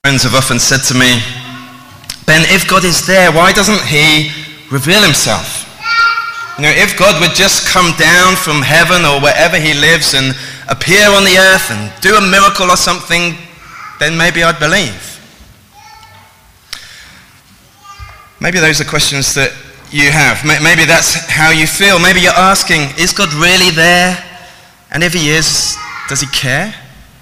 Friends have often said to me, Ben, if God is there, why doesn't he reveal himself? You know, if God would just come down from heaven or wherever he lives and appear on the earth and do a miracle or something, then maybe I'd believe. Maybe those are questions that you have. Maybe that's how you feel. Maybe you're asking, is God really there? And if he is, does he care?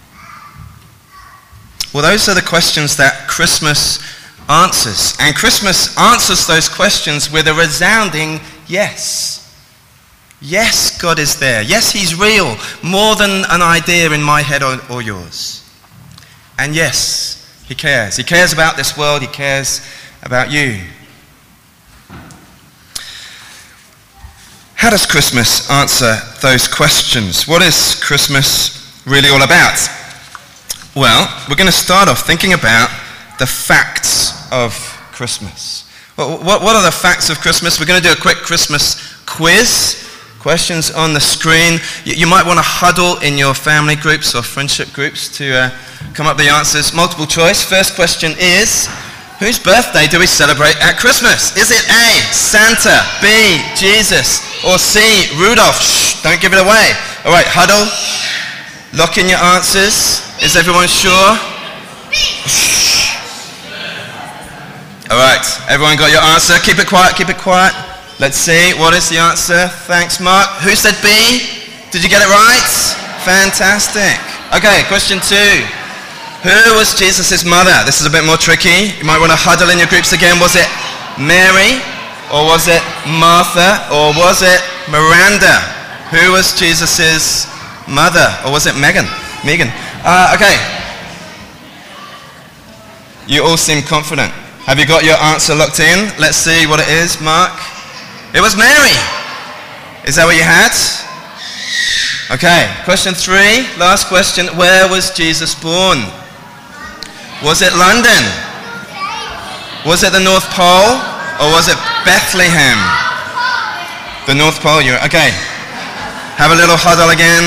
Well, those are the questions that Christmas answers. And Christmas answers those questions with a resounding yes. Yes, God is there. Yes, he's real, more than an idea in my head or yours. And yes, he cares. He cares about this world. He cares about you. How does Christmas answer those questions? What is Christmas really all about? Well, we're going to start off thinking about the facts of Christmas. What are the facts of Christmas? We're going to do a quick Christmas quiz. Questions on the screen. You might want to huddle in your family groups or friendship groups to come up with the answers. Multiple choice. First question is, whose birthday do we celebrate at Christmas? Is it A, Santa, B, Jesus, or C, Rudolph? Shh, don't give it away. All right, huddle. Lock in your answers. Is everyone sure? Shh. All right, everyone got your answer? Keep it quiet, keep it quiet. Let's see, what is the answer? Thanks, Mark. Who said B? Did you get it right? Fantastic. Okay, question 2. Who was Jesus' mother? This is a bit more tricky. You might want to huddle in your groups again. Was it Mary? Or was it Martha? Or was it Miranda? Who was Jesus' mother? Or was it Megan? Okay. You all seem confident. Have you got your answer locked in? Let's see what it is, Mark. It was Mary. Is that what you had? Okay. Question 3, last question. Where was Jesus born? Was it London? Was it the North Pole? Or was it Bethlehem? The North Pole, okay. Have a little huddle again.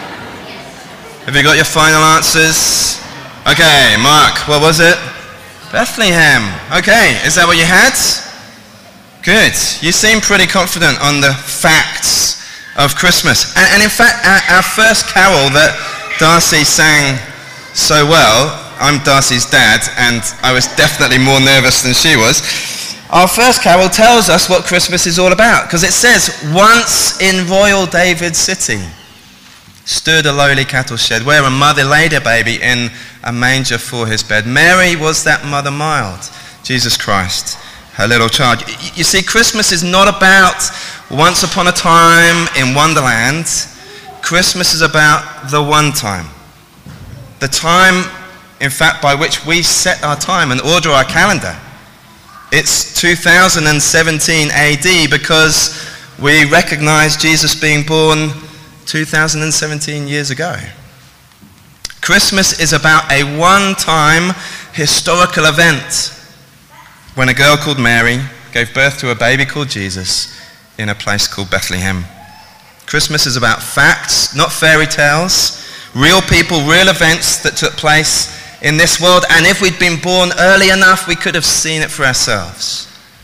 Have you got your final answers? Okay, Mark, what was it? Bethlehem. Okay, is that what you had? Good. You seem pretty confident on the facts of Christmas. And in fact, our first carol that Darcy sang so well, I'm Darcy's dad, and I was definitely more nervous than she was. Our first carol tells us what Christmas is all about, because it says, once in royal David's city stood a lowly cattle shed, where a mother laid a baby in a manger for his bed. Mary was that mother mild, Jesus Christ, her little child. You see, Christmas is not about once upon a time in Wonderland. Christmas is about the one time. The time, in fact, by which we set our time and order our calendar. It's 2017 AD because we recognize Jesus being born 2017 years ago. Christmas is about a one-time historical event when a girl called Mary gave birth to a baby called Jesus in a place called Bethlehem. Christmas is about facts, not fairy tales, real people, real events that took place in this world, and if we'd been born early enough, we could have seen it for ourselves.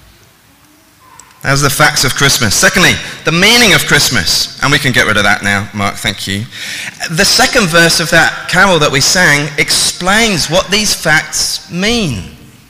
Those are the facts of Christmas. Secondly, the meaning of Christmas. And we can get rid of that now, Mark, thank you. The second verse of that carol that we sang explains what these facts mean.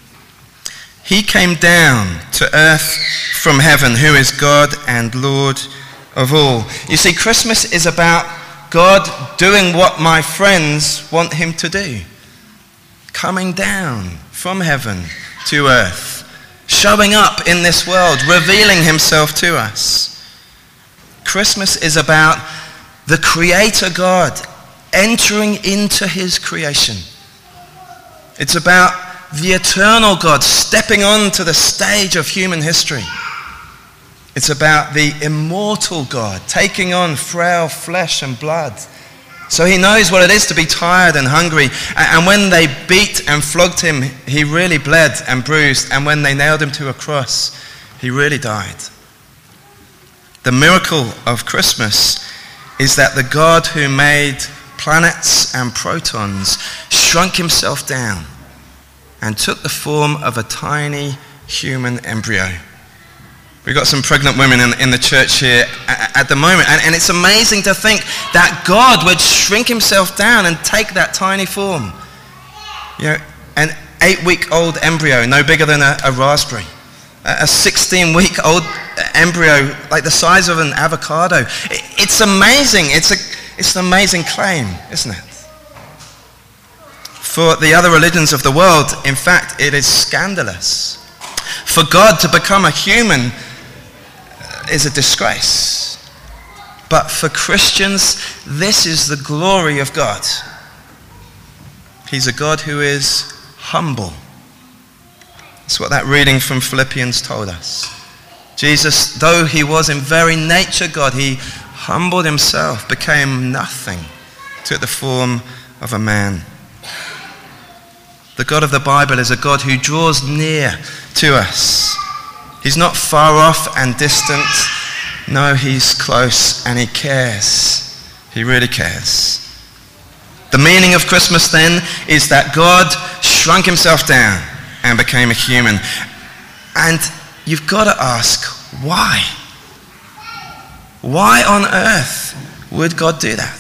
He came down to earth from heaven, who is God and Lord of all. You see, Christmas is about God doing what my friends want him to do. Coming down from heaven to earth, showing up in this world, revealing himself to us. Christmas is about the Creator God entering into his creation. It's about the eternal God stepping onto the stage of human history. It's about the immortal God taking on frail flesh and blood. So he knows what it is to be tired and hungry. And when they beat and flogged him, he really bled and bruised. And when they nailed him to a cross, he really died. The miracle of Christmas is that the God who made planets and protons shrunk himself down and took the form of a tiny human embryo. We've got some pregnant women in the church here at the moment, and it's amazing to think that God would shrink himself down and take that tiny form. You know, an 8-week-old embryo, no bigger than a raspberry. A 16-week-old embryo, like the size of an avocado. It's amazing. It's an amazing claim, isn't it? For the other religions of the world, in fact, it is scandalous. For God to become a human is a disgrace. But for Christians, this is the glory of God. He's a God who is humble. That's what that reading from Philippians told us. Jesus, though he was in very nature God, he humbled himself, became nothing, took the form of a man. The God of the Bible is a God who draws near to us. He's not far off and distant. No, he's close and he cares. He really cares. The meaning of Christmas then is that God shrunk himself down and became a human. And you've got to ask, why? Why on earth would God do that?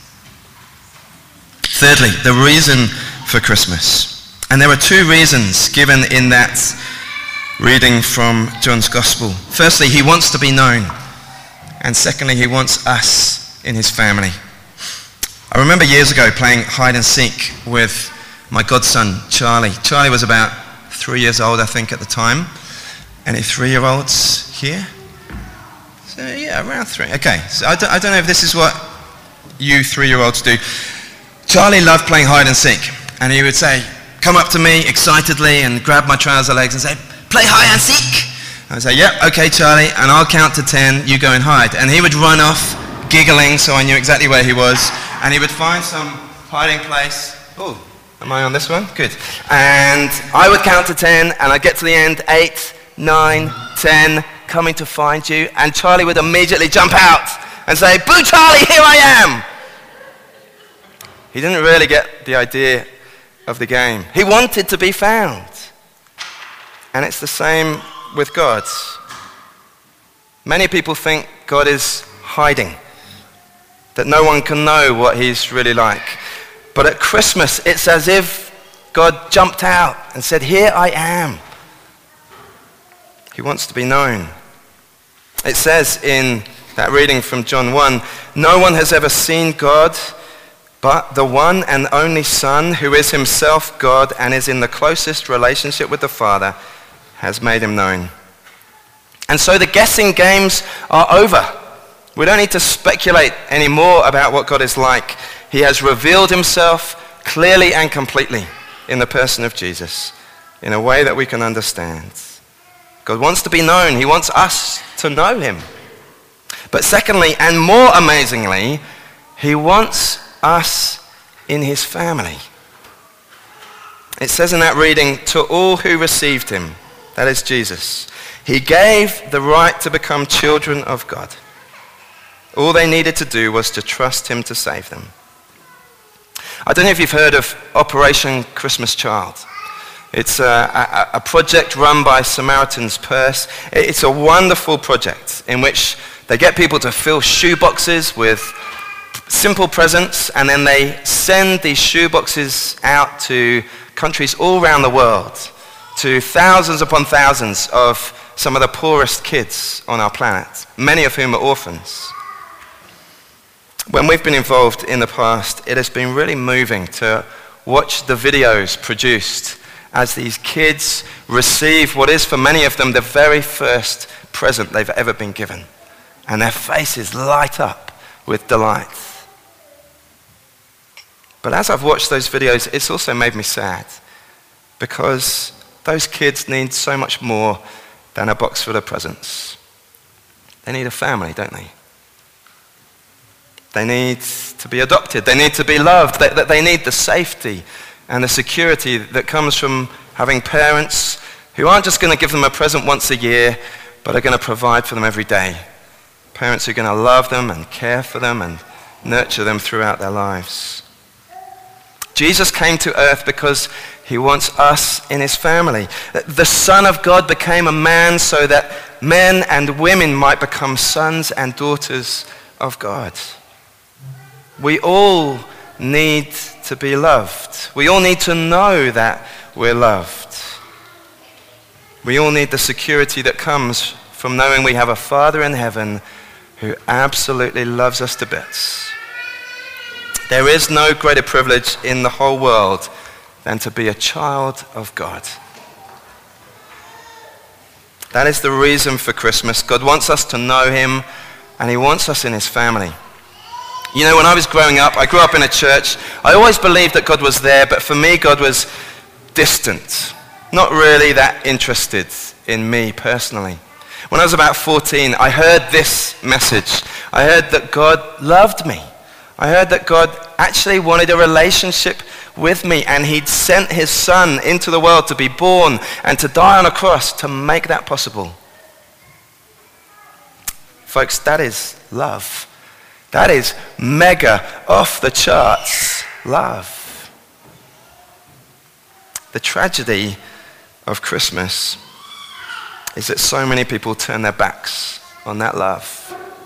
Thirdly, the reason for Christmas. And there are two reasons given in that reading from John's Gospel. Firstly, he wants to be known. And secondly, he wants us in his family. I remember years ago playing hide and seek with my godson, Charlie. Charlie was about 3 years old, I think, at the time. Any 3-year-olds here? So, yeah, around 3. Okay, so I don't know if this is what you 3-year-olds do. Charlie loved playing hide and seek. And he would say, come up to me excitedly and grab my trouser legs and say, play hide and seek. I would say, yep, okay, Charlie, and I'll count to 10, you go and hide. And he would run off, giggling, so I knew exactly where he was. And he would find some hiding place. Oh, am I on this one? Good. And I would count to 10, and I'd get to the end, 8, 9, 10, coming to find you. And Charlie would immediately jump out and say, boo, Charlie, here I am. He didn't really get the idea of the game. He wanted to be found. And it's the same with God. Many people think God is hiding, that no one can know what he's really like. But at Christmas, it's as if God jumped out and said, here I am. He wants to be known. It says in that reading from John 1, no one has ever seen God, but the one and only Son, who is himself God and is in the closest relationship with the Father, has made him known. And so the guessing games are over. We don't need to speculate anymore about what God is like. He has revealed himself clearly and completely in the person of Jesus in a way that we can understand. God wants to be known. He wants us to know him. But secondly, and more amazingly, he wants us in his family. It says in that reading, to all who received him, that is Jesus, he gave the right to become children of God. All they needed to do was to trust him to save them. I don't know if you've heard of Operation Christmas Child. It's a project run by Samaritan's Purse. It's a wonderful project in which they get people to fill shoe boxes with simple presents, and then they send these shoe boxes out to countries all around the world, to thousands upon thousands of some of the poorest kids on our planet, many of whom are orphans. When we've been involved in the past, it has been really moving to watch the videos produced as these kids receive what is for many of them the very first present they've ever been given. And their faces light up with delight. But as I've watched those videos, it's also made me sad, because those kids need so much more than a box full of presents. They need a family, don't they? They need to be adopted. They need to be loved. They need the safety and the security that comes from having parents who aren't just going to give them a present once a year, but are going to provide for them every day. Parents who are going to love them and care for them and nurture them throughout their lives. Jesus came to earth because he wants us in his family. The Son of God became a man so that men and women might become sons and daughters of God. We all need to be loved. We all need to know that we're loved. We all need the security that comes from knowing we have a Father in heaven who absolutely loves us to bits. There is no greater privilege in the whole world than to be a child of God. That is the reason for Christmas. God wants us to know him, and he wants us in his family. You know, when I was growing up, I grew up in a church. I always believed that God was there, but for me, God was distant. Not really that interested in me personally. When I was about 14, I heard this message. I heard that God loved me. I heard that God actually wanted a relationship with me, and he'd sent his Son into the world to be born and to die on a cross to make that possible. Folks, that is love. That is mega, off the charts love. The tragedy of Christmas is that so many people turn their backs on that love.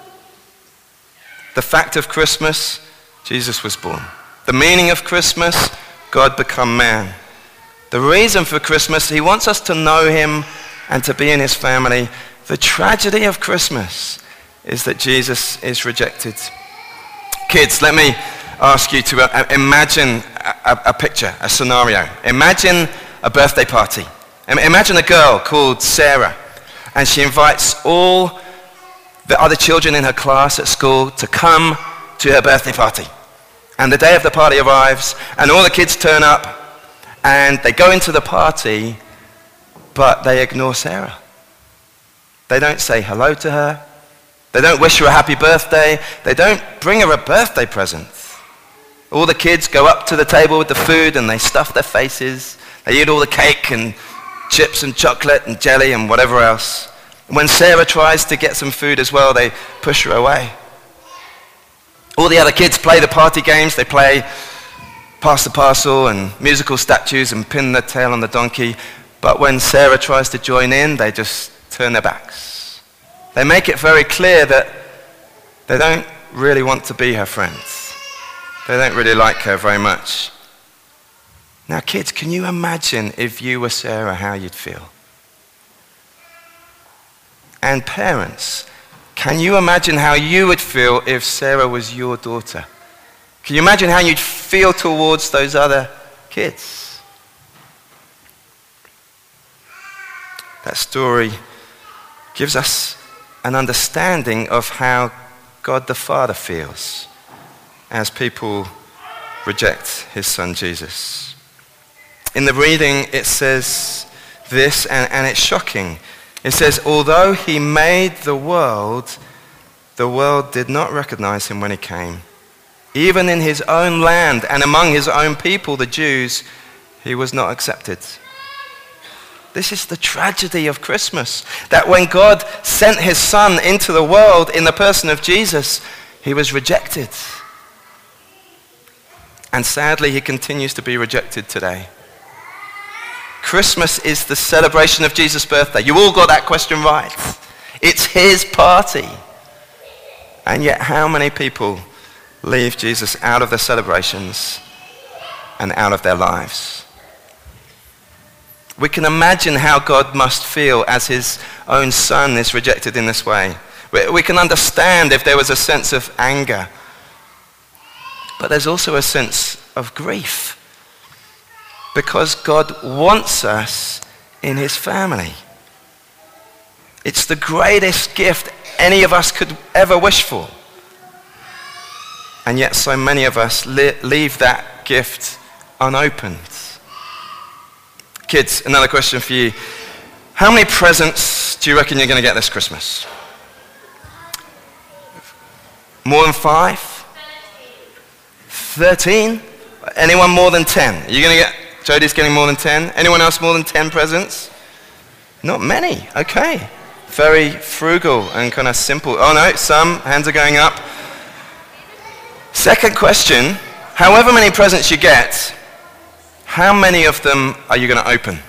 The fact of Christmas, Jesus was born. The meaning of Christmas, God become man. The reason for Christmas, he wants us to know him and to be in his family. The tragedy of Christmas is that Jesus is rejected. Kids, let me ask you to imagine a picture, a scenario. Imagine a birthday party. Imagine a girl called Sarah, and she invites all the other children in her class at school to come to her birthday party. And the day of the party arrives, and all the kids turn up, and they go into the party, but they ignore Sarah. They don't say hello to her. They don't wish her a happy birthday. They don't bring her a birthday present. All the kids go up to the table with the food, and they stuff their faces. They eat all the cake and chips and chocolate and jelly and whatever else. When Sarah tries to get some food as well, they push her away. All the other kids play the party games. They play pass the parcel and musical statues and pin the tail on the donkey. But when Sarah tries to join in, they just turn their backs. They make it very clear that they don't really want to be her friends. They don't really like her very much. Now, kids, can you imagine if you were Sarah, how you'd feel? And parents, can you imagine how you would feel if Sarah was your daughter? Can you imagine how you'd feel towards those other kids? That story gives us an understanding of how God the Father feels as people reject his Son Jesus. In the reading it says this, and it's shocking. It says, although he made the world did not recognize him when he came. Even in his own land and among his own people, the Jews, he was not accepted. This is the tragedy of Christmas, that when God sent his Son into the world in the person of Jesus, he was rejected. And sadly, he continues to be rejected today. Christmas is the celebration of Jesus' birthday. You all got that question right. It's his party. And yet how many people leave Jesus out of the celebrations and out of their lives? We can imagine how God must feel as his own Son is rejected in this way. We can understand if there was a sense of anger. But there's also a sense of grief, because God wants us in his family. It's the greatest gift any of us could ever wish for. And yet so many of us leave that gift unopened. Kids, another question for you. How many presents do you reckon you're going to get this Christmas? More than 5? 13? Anyone more than 10? Are you going to get... Jodie's getting more than 10. Anyone else more than 10 presents? Not many. Okay. Very frugal and kind of simple. Oh no, some hands are going up. Second question. However many presents you get, How many of them are you going to open?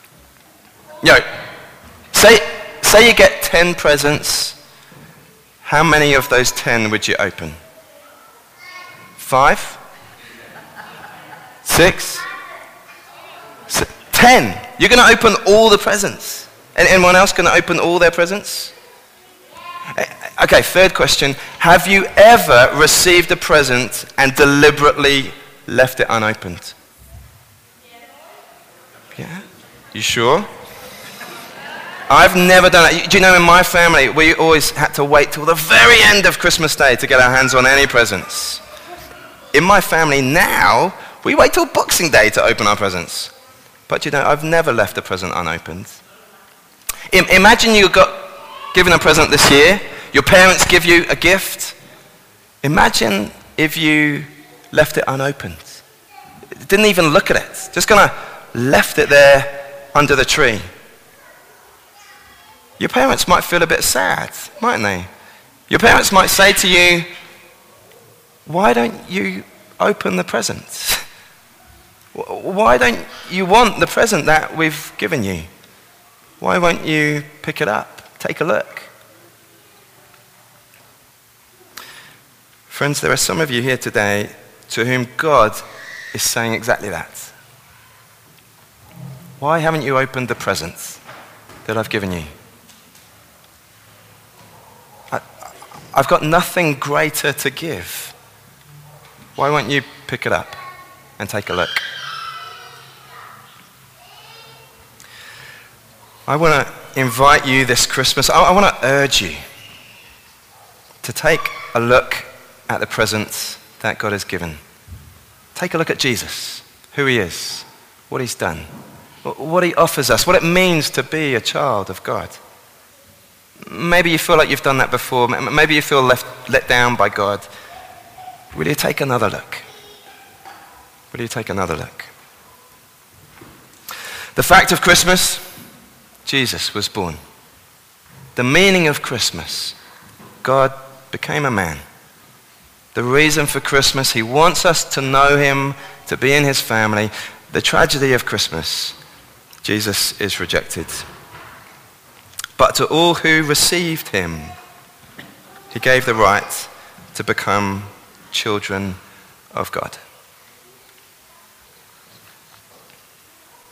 Say you get 10 presents. How many of those 10 would you open? 5? 6? 10. You're going to open all the presents. Anyone else going to open all their presents? Okay, third question. Have you ever received a present and deliberately left it unopened? Yeah? You sure? I've never done it. Do you know, in my family, we always had to wait till the very end of Christmas Day to get our hands on any presents. In my family now, we wait till Boxing Day to open our presents. But you know, I've never left a present unopened. Imagine you got given a present this year. Your parents give you a gift. Imagine if you left it unopened. Didn't even look at it. Just kind of left it there under the tree. Your parents might feel a bit sad, mightn't they? Your parents might say to you, why don't you open the present? Why don't you want the present that we've given you? Why won't you pick it up? Take a look. Friends, there are some of you here today to whom God is saying exactly that. Why haven't you opened the presents that I've given you? I've got nothing greater to give. Why won't you pick it up and take a look? I want to invite you this Christmas, I want to urge you to take a look at the presents that God has given. Take a look at Jesus, who he is, what he's done, what he offers us, what it means to be a child of God. Maybe you feel like you've done that before. Maybe you feel let down by God. Will you take another look? Will you take another look? The fact of Christmas, Jesus was born. The meaning of Christmas, God became a man. The reason for Christmas, he wants us to know him, to be in his family. The tragedy of Christmas, Jesus is rejected. But to all who received him, he gave the right to become children of God.